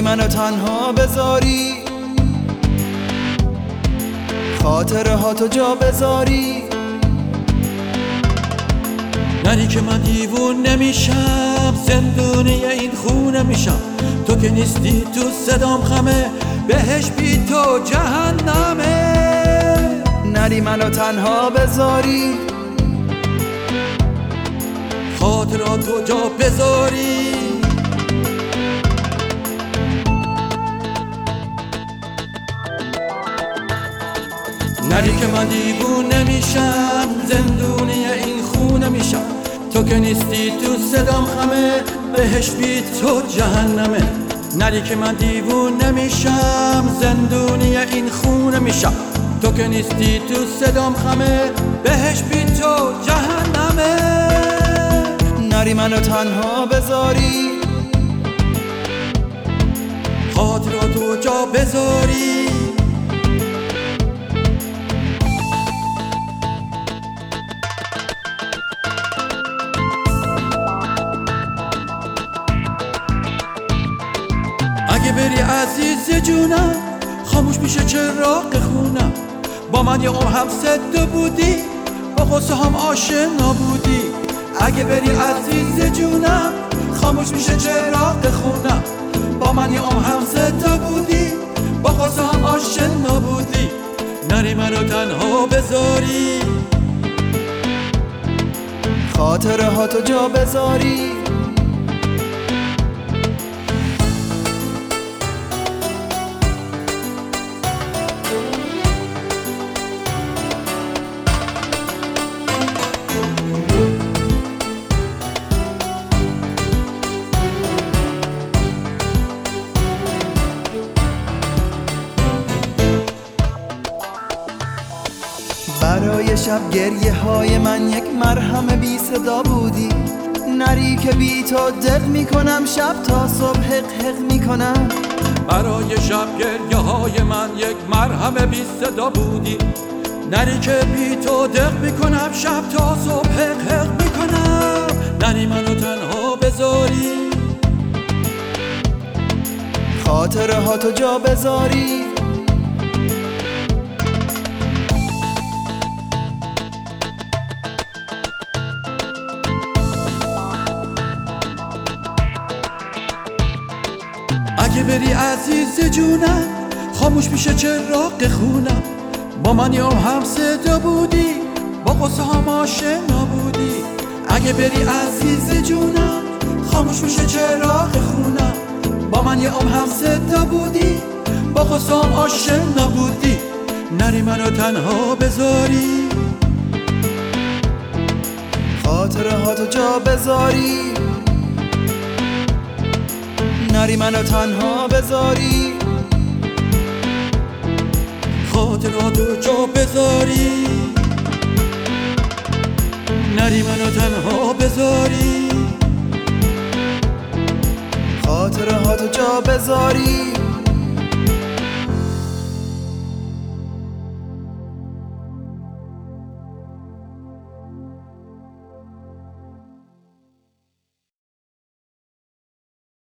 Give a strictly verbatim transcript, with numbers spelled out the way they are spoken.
منو تنها بذاری، خاطره ها تو جا بذاری. نری که من دیوون نمیشم، زندونی این خونه میشم. تو که نیستی تو صدام خمه، بهش بی تو جهنمه. نری منو تنها بذاری، خاطرات تو جا بذاری. نری که من دیوون نمیشم، زندونی این خونه میشم. تو که نیستی تو صدام خمه، بهش بی تو جهنمه. نری که من دیوون نمیشم، زندونی این خونه میشم. تو که نیستی تو صدام خمه، بهش بی تو جهنمه. نری منو تنها بذاری، خاطراتو جا بذاری. اگه بری عزیز جونم، خاموش میشه چراغ خونم. با من یه عمر هم صد بودی، با قصه هم آشنا بودی. اگه بری عزیز جونم، خاموش میشه چراغ خونم. با من یه عمر هم صد بودی، با قصه هم آشنا بودی. نری منو تنها بذاری، خاطره ها تو جا بذاری. برای شب گریه های من یک مرهم بی صدا بودی. نری که بی تو دق میکنم، شب تا صبح حق حق میکنم. برای شب گریه های من یک مرهم بی صدا بودی. نری که بی تو دق میکنم، شب تا صبح حق حق میکنم. نری منو تنها بذاری، خاطره ها تو جا بذاری. اگه بری عزیز جونم، خاموش میشه چراغ خونم. با من یه عمر هم صدا بودی، با قصه هم آشنا بودی. اگه بری عزیز جونم، خاموش میشه چراغ خونم. با من یه عمر هم صدا بودی، با قصه هم آشنا بودی. نری منو تنها بذاری، خاطره ها تو جا بذاری. نری منو تنها بذاری، خاطراتو جا بذاری. نری منو تنها بذاری، خاطره ها تو جا بذاری.